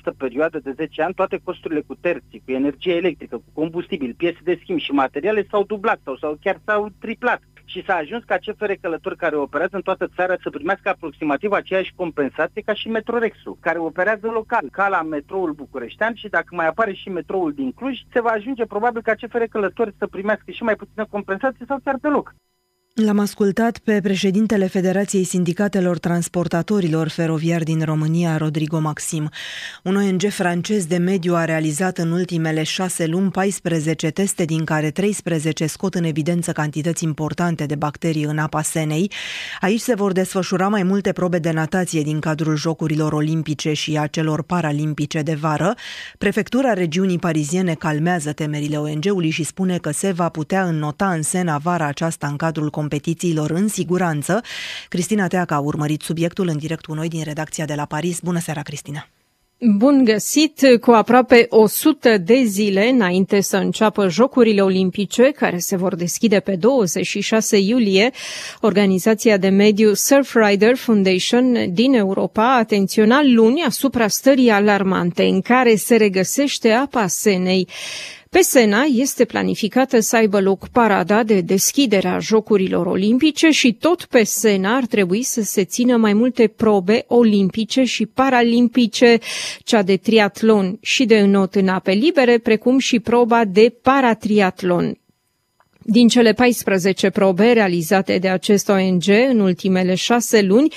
această perioadă de 10 ani, toate costurile cu terții, cu energie electrică, cu combustibil, piese de schimb și materiale s-au dublat sau chiar s-au triplat. Și s-a ajuns ca CFR Călători care operează în toată țara să primească aproximativ aceeași compensație ca și Metrorexul, care operează local, ca la metroul bucureștean, și dacă mai apare și metroul din Cluj, se va ajunge probabil ca CFR Călători să primească și mai puțină compensație sau chiar deloc. L-am ascultat pe președintele Federației Sindicatelor Transportatorilor Feroviari din România, Rodrigo Maxim. Un ONG francez de mediu a realizat în ultimele 6 luni 14 teste, din care 13 scot în evidență cantități importante de bacterii în apa Senei. Aici se vor desfășura mai multe probe de natație din cadrul Jocurilor Olimpice și a celor paralimpice de vară. Prefectura regiunii pariziene calmează temerile ONG-ului și spune că se va putea înnota în Sena vara aceasta în cadrul competițiilor în siguranță. Cristina Teaca a urmărit subiectul în direct cu noi din redacția de la Paris. Bună seara, Cristina! Bun găsit! Cu aproape 100 de zile înainte să înceapă Jocurile Olimpice, care se vor deschide pe 26 iulie, organizația de mediu Surfrider Foundation din Europa a atenționat luni asupra stării alarmante în care se regăsește apa Senei. Pe Sena este planificată să aibă loc parada de deschidere a Jocurilor Olimpice și tot pe Sena ar trebui să se țină mai multe probe olimpice și paralimpice, cea de triatlon și de înot în ape libere, precum și proba de paratriatlon. Din cele 14 probe realizate de acest ONG în ultimele 6 luni,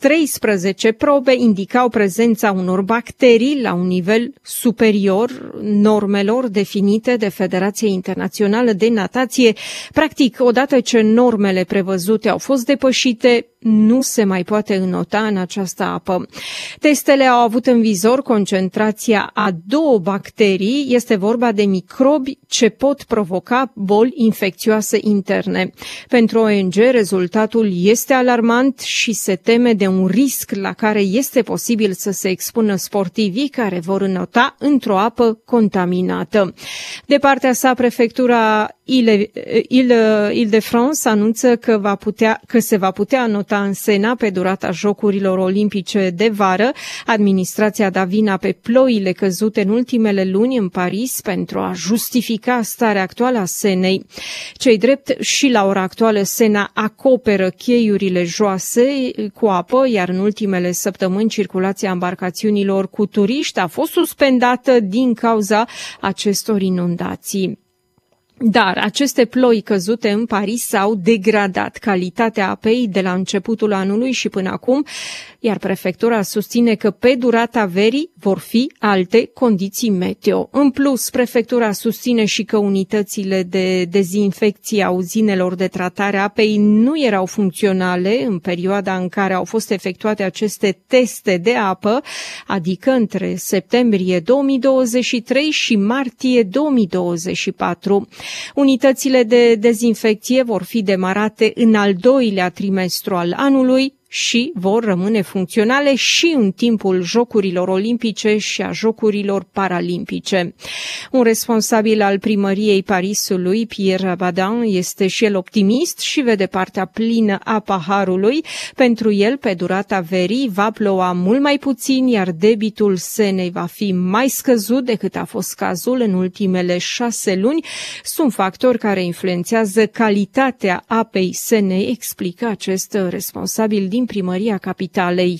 13 probe indicau prezența unor bacterii la un nivel superior normelor definite de Federația Internațională de Natație. Practic, odată ce normele prevăzute au fost depășite, nu se mai poate înnota în această apă. Testele au avut în vizor concentrația a 2 bacterii. Este vorba de microbi ce pot provoca boli infecțioase interne. Pentru ONG, rezultatul este alarmant și se teme de un risc la care este posibil să se expună sportivii care vor înnota într-o apă contaminată. De partea sa, prefectura Île-de-France anunță că se va putea înnota în Sena pe durata Jocurilor Olimpice de vară. Administrația da vina pe ploile căzute în ultimele luni în Paris pentru a justifica starea actuală a Senei. Cei drept, și la ora actuală Sena acoperă cheiurile joase cu apă, iar în ultimele săptămâni circulația embarcațiunilor cu turiști a fost suspendată din cauza acestor inundații. Dar aceste ploi căzute în Paris au degradat calitatea apei de la începutul anului și până acum, iar prefectura susține că pe durata verii vor fi alte condiții meteo. În plus, prefectura susține și că unitățile de dezinfecție a uzinelor de tratare a apei nu erau funcționale în perioada în care au fost efectuate aceste teste de apă, adică între septembrie 2023 și martie 2024. Unitățile de dezinfecție vor fi demarate în al 2-lea trimestru al anului și vor rămâne funcționale și în timpul Jocurilor Olimpice și a Jocurilor Paralimpice. Un responsabil al primăriei Parisului, Pierre Badin, este și el optimist și vede partea plină a paharului. Pentru el, pe durata verii, va ploua mult mai puțin, iar debitul Senei va fi mai scăzut decât a fost cazul în ultimele 6 luni. Sunt factori care influențează calitatea apei Senei, explică acest responsabil din primăria capitalei.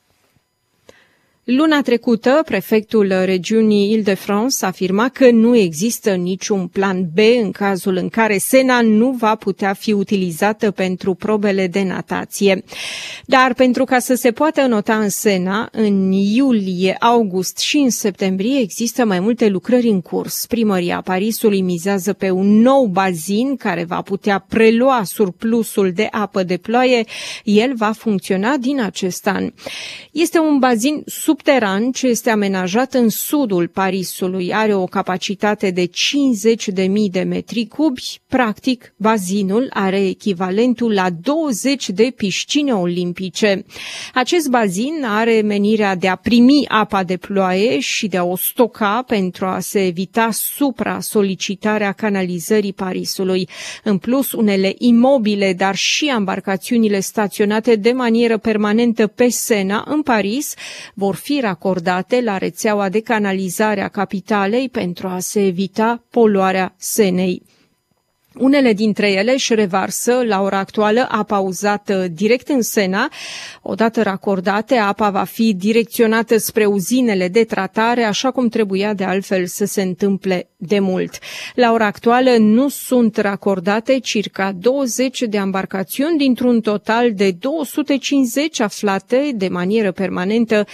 Luna trecută, prefectul regiunii Île-de-France afirma că nu există niciun plan B în cazul în care Sena nu va putea fi utilizată pentru probele de natație. Dar pentru ca să se poată înnota în Sena, în iulie, august și în septembrie există mai multe lucrări în curs. Primăria Parisului mizează pe un nou bazin care va putea prelua surplusul de apă de ploaie. El va funcționa din acest an. Este un bazin subteran ce este amenajat în sudul Parisului. Are o capacitate de 50.000 de metri cubi. Practic, bazinul are echivalentul la 20 de piscine olimpice. Acest bazin are menirea de a primi apa de ploaie și de a o stoca pentru a se evita supra-solicitarea canalizării Parisului. În plus, unele imobile, dar și embarcațiunile staționate de manieră permanentă pe Sena, în Paris, vor fi racordate la rețeaua de canalizare a capitalei pentru a se evita poluarea Senei. Unele dintre ele își revarsă la ora actuală apa uzată direct în Sena. Odată racordate, apa va fi direcționată spre uzinele de tratare, așa cum trebuia de altfel să se întâmple de mult. La ora actuală nu sunt racordate circa 20 de embarcațiuni dintr-un total de 250 aflate de manieră permanentă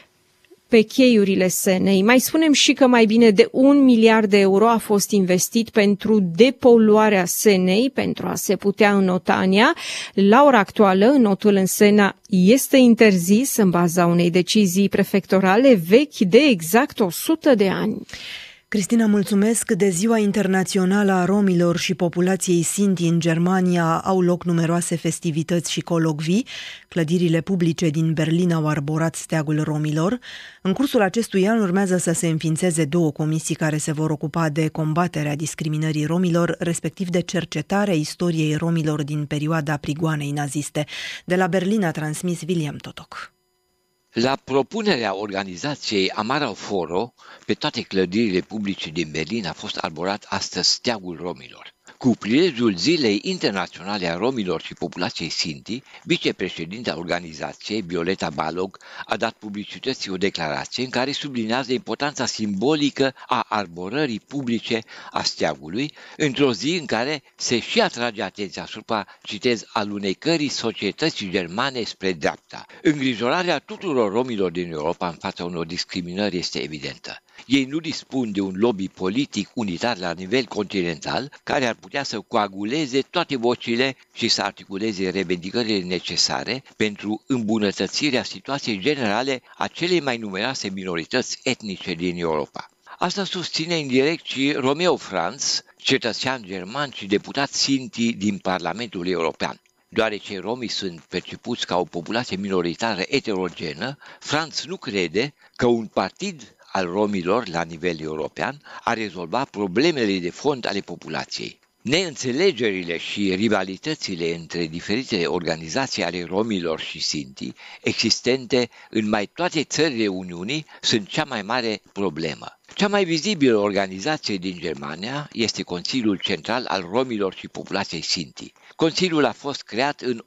pe cheiurile Senei. Mai spunem și că mai bine de 1 miliard de euro a fost investit pentru depoluarea Senei, pentru a se putea înota în ea. La ora actuală, înotul în Sena este interzis în baza unei decizii prefectorale vechi de exact 100 de ani. Cristina, mulțumesc. De Ziua Internațională a Romilor și populației Sinti în Germania au loc numeroase festivități și colocvii. Clădirile publice din Berlin au arborat steagul romilor. În cursul acestui an urmează să se înființeze 2 comisii care se vor ocupa de combaterea discriminării romilor, respectiv de cercetarea istoriei romilor din perioada prigoanei naziste. De la Berlin a transmis William Totoc. La propunerea organizației Amarau Foro, pe toate clădirile publice din Berlin a fost arborat astăzi steagul romilor. Cu prilejul Zilei Internaționale a Romilor și populației Sinti, vicepreședinta organizației, Violeta Balog, a dat publicității o declarație în care sublinează importanța simbolică a arborării publice a steagului, într-o zi în care se și atrage atenția asupra, citez, alunecării societății germane spre dreapta. Îngrijorarea tuturor romilor din Europa în fața unor discriminări este evidentă. Ei nu dispun de un lobby politic unitar la nivel continental care ar putea să coaguleze toate vocile și să articuleze revendicările necesare pentru îmbunătățirea situației generale a celei mai numeroase minorități etnice din Europa. Asta susține indirect și Romeo Franz, cetățean german și deputat Sinti din Parlamentul European. Deoarece romii sunt percepuți ca o populație minoritară eterogenă, Franz nu crede că un partid al romilor la nivel european a rezolvat problemele de fond ale populației. Neînțelegerile și rivalitățile între diferitele organizații ale romilor și Sinti, existente în mai toate țările Uniunii, sunt cea mai mare problemă. Cea mai vizibilă organizație din Germania este Consiliul Central al Romilor și Populației Sinti. Consiliul a fost creat în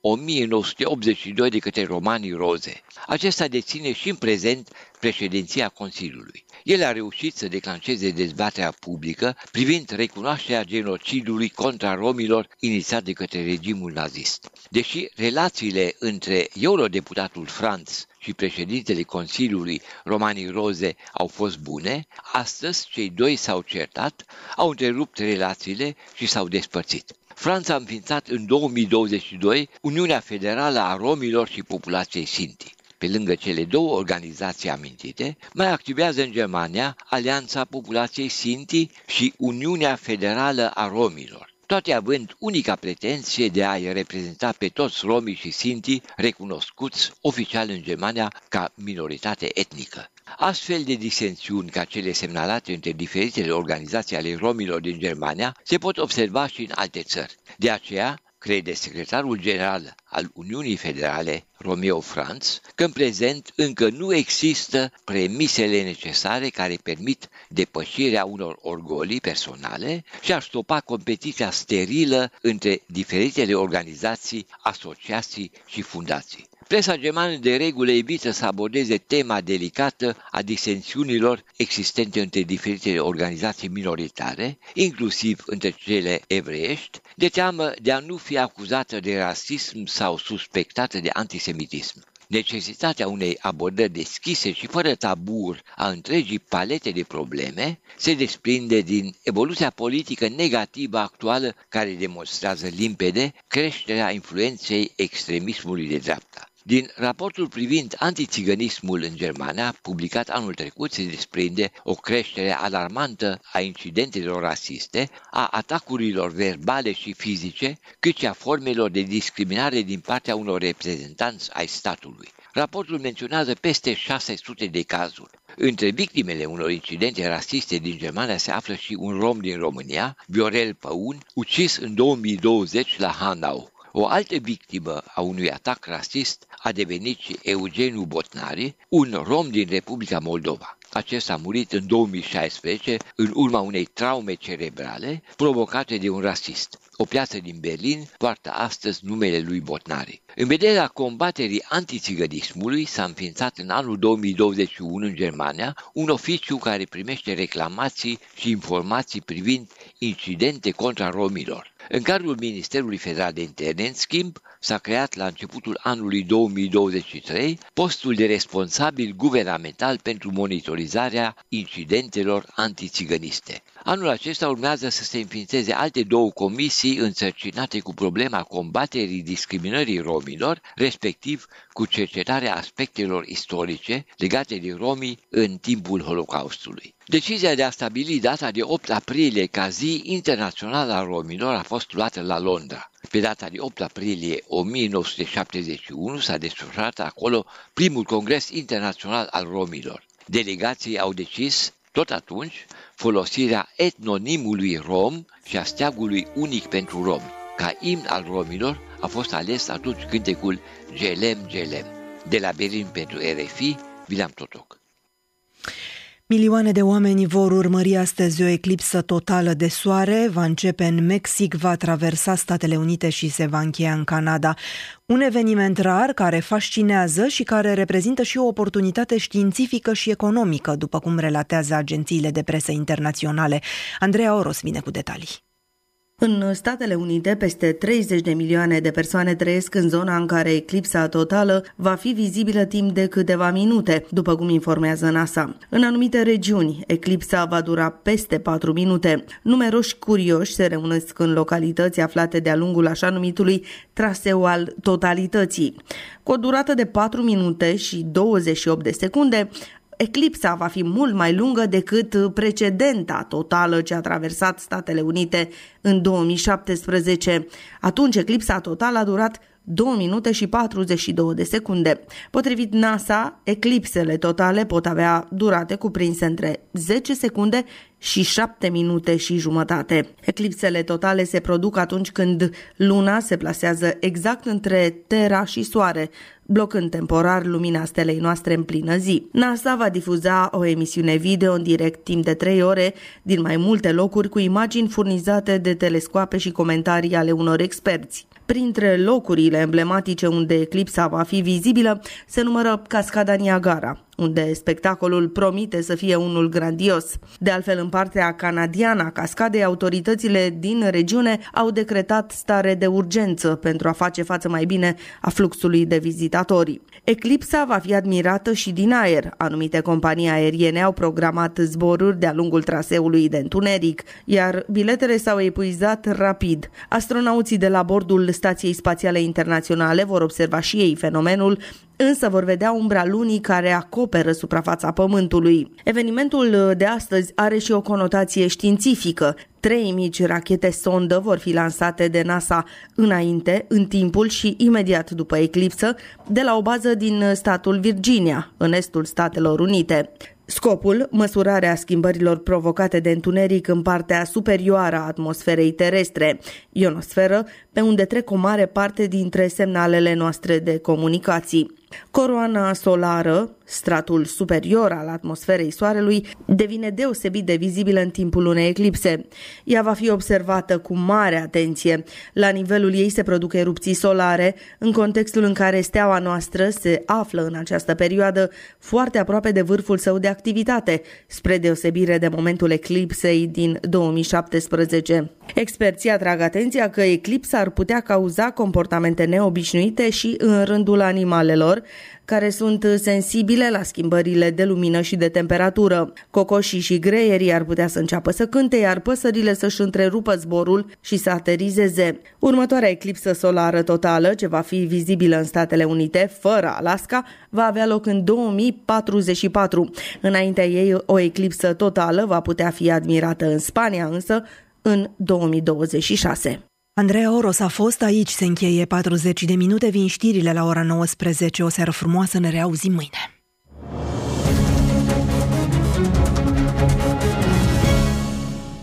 1982 de către Romani Roze. Acesta deține și în prezent președinția Consiliului. El a reușit să declanșeze dezbaterea publică privind recunoașterea genocidului contra romilor inițiat de către regimul nazist. Deși relațiile între eurodeputatul Franz și președintele Consiliului, Romani Roze, au fost bune, astăzi cei doi s-au certat, au întrerupt relațiile și s-au despărțit. Franța a înființat în 2022 Uniunea Federală a Romilor și Populației Sinti. Pe lângă cele 2 organizații amintite, mai activează în Germania Alianța Populației Sinti și Uniunea Federală a Romilor, toate având unica pretenție de a-i reprezenta pe toți romii și sinti recunoscuți oficial în Germania ca minoritate etnică. Astfel de disensiuni ca cele semnalate între diferitele organizații ale romilor din Germania se pot observa și în alte țări. De aceea, crede secretarul general al Uniunii Federale, Romeo Franz, că în prezent încă nu există premisele necesare care permit depășirea unor orgolii personale și ar stopa competiția sterilă între diferitele organizații, asociații și fundații. Presa germană de regulă evită să abordeze tema delicată a disensiunilor existente între diferitele organizații minoritare, inclusiv între cele evreiești, de teamă de a nu fi acuzată de rasism sau suspectată de antisemitism. Necesitatea unei abordări deschise și fără taburi a întregii palete de probleme se desprinde din evoluția politică negativă actuală care demonstrează limpede creșterea influenței extremismului de dreapta. Din raportul privind antițiganismul în Germania, publicat anul trecut, se desprinde o creștere alarmantă a incidentelor rasiste, a atacurilor verbale și fizice, cât și a formelor de discriminare din partea unor reprezentanți ai statului. Raportul menționează peste 600 de cazuri. Între victimele unor incidente rasiste din Germania se află și un rom din România, Viorel Păun, ucis în 2020 la Hanau. O altă victimă a unui atac rasist a devenit și Eugeniu Botnari, un rom din Republica Moldova. Acesta a murit în 2016 în urma unei traume cerebrale provocate de un rasist. O piață din Berlin poartă astăzi numele lui Botnari. În vederea combaterii antițigănismului s-a înființat în anul 2021 în Germania un oficiu care primește reclamații și informații privind incidente contra romilor. În cadrul Ministerului Federal de Interne, în schimb, s-a creat la începutul anului 2023 postul de responsabil guvernamental pentru monitorizarea incidentelor antițigăniste. Anul acesta urmează să se înființeze alte 2 comisii însărcinate cu problema combaterii discriminării romilor, respectiv cu cercetarea aspectelor istorice legate de romii în timpul Holocaustului. Decizia de a stabili data de 8 aprilie ca zi internațională a romilor a fost luată la Londra. Pe data de 8 aprilie 1971 s-a desfășurat acolo primul congres internațional al romilor. Delegații au decis tot atunci folosirea etnonimului rom și a steagului unic pentru romi. Ca imn al romilor a fost ales atunci cântecul Gelem, Gelem. De la Berlin pentru RFI, William Totoc. Milioane de oameni vor urmări astăzi o eclipsă totală de soare, va începe în Mexic, va traversa Statele Unite și se va încheia în Canada. Un eveniment rar care fascinează și care reprezintă și o oportunitate științifică și economică, după cum relatează agențiile de presă internaționale. Andreea Oros vine cu detalii. În Statele Unite, peste 30 de milioane de persoane trăiesc în zona în care eclipsa totală va fi vizibilă timp de câteva minute, după cum informează NASA. În anumite regiuni, eclipsa va dura peste 4 minute. Numeroși curioși se reunesc în localități aflate de-a lungul așa numitului traseu al totalității. Cu o durată de 4 minute și 28 de secunde, eclipsa va fi mult mai lungă decât precedenta totală ce a traversat Statele Unite în 2017. Atunci eclipsa totală a durat 2 minute și 42 de secunde. Potrivit NASA, eclipsele totale pot avea durate cuprinse între 10 secunde și 7 minute și jumătate. Eclipsele totale se produc atunci când Luna se plasează exact între Terra și Soare, blocând temporar lumina stelei noastre în plină zi. NASA va difuza o emisiune video în direct timp de 3 ore din mai multe locuri cu imagini furnizate de telescoape și comentarii ale unor experți. Printre locurile emblematice unde eclipsa va fi vizibilă se numără Cascada Niagara, unde spectacolul promite să fie unul grandios. De altfel, în partea canadiană a cascadei, autoritățile din regiune au decretat stare de urgență pentru a face față mai bine a fluxului de vizitatori. Eclipsa va fi admirată și din aer. Anumite companii aeriene au programat zboruri de-a lungul traseului de întuneric, iar biletele s-au epuizat rapid. Astronauții de la bordul Stației Spațiale Internaționale vor observa și ei fenomenul, însă vor vedea umbra lunii care acoperă suprafața Pământului. Evenimentul de astăzi are și o conotație științifică. 3 mici rachete sondă vor fi lansate de NASA înainte, în timpul și imediat după eclipsă, de la o bază din statul Virginia, în estul Statelor Unite. Scopul, măsurarea schimbărilor provocate de întuneric în partea superioară a atmosferei terestre, ionosferă, pe unde trec o mare parte dintre semnalele noastre de comunicații. Coroana solară, stratul superior al atmosferei Soarelui, devine deosebit de vizibilă în timpul unei eclipse. Ea va fi observată cu mare atenție. La nivelul ei se produc erupții solare, în contextul în care steaua noastră se află în această perioadă foarte aproape de vârful său de activitate, spre deosebire de momentul eclipsei din 2017. Experții atrag atenția că eclipsa ar putea cauza comportamente neobișnuite și în rândul animalelor, care sunt sensibile la schimbările de lumină și de temperatură. Cocoșii și greierii ar putea să înceapă să cânte, iar păsările să-și întrerupă zborul și să aterizeze. Următoarea eclipsă solară totală, ce va fi vizibilă în Statele Unite, fără Alaska, va avea loc în 2044. Înaintea ei, o eclipsă totală va putea fi admirată în Spania, însă în 2026. Andreea Oros a fost aici, se încheie 40 de minute, vin știrile la ora 19, o seară frumoasă, ne reauzim mâine.